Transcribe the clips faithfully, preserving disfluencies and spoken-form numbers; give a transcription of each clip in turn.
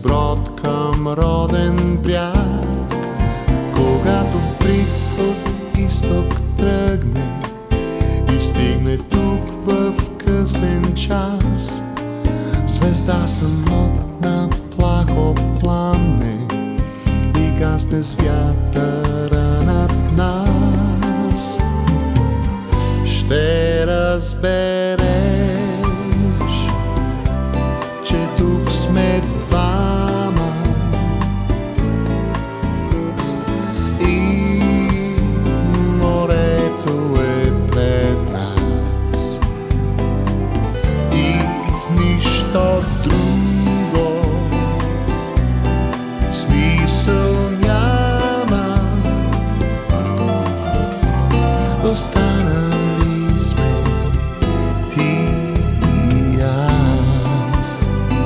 брод към роден бряг. Когато бриз от изток тръгне и стигне тук в късен час, звезда самотна плахо пламне и гасне с вятъра над нас. Ще разбереш, че тук сме двама и морето е пред нас и в нищо друго смисъл няма. Останали сме ти и аз.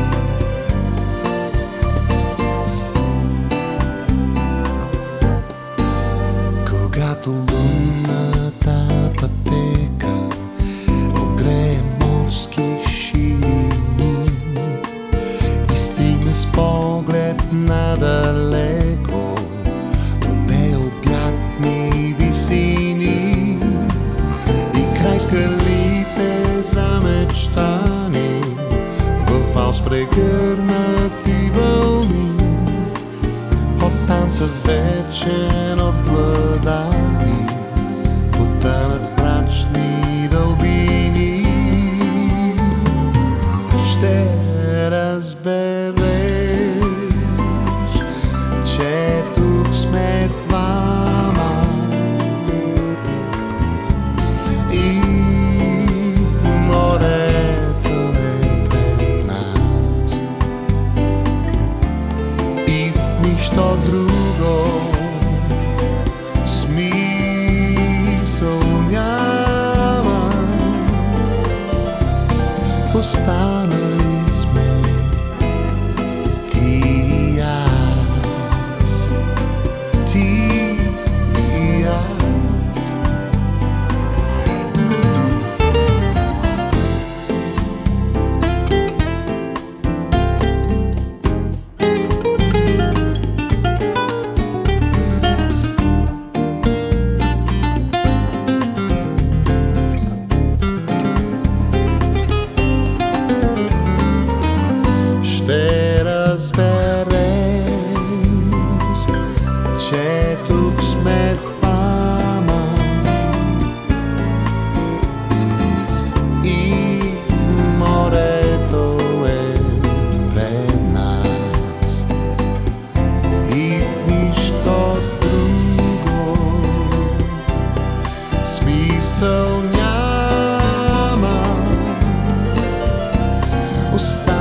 Когато лунната пътека огрее морски ширини и стигне с поглед надалеко до необятни висини и край скалите замечтани в вал с прегърнати вълни, от танца вечен обладани потънат в мрачни дълбини. Ще разбереш, че тук сме двама и морето е пред нас и в нищо друго смисъл няма. Останали сме ти и аз, ти и аз. Ще разбереш, че тук сме двама и морето е пред нас и в нищо друго смисъл няма. Остави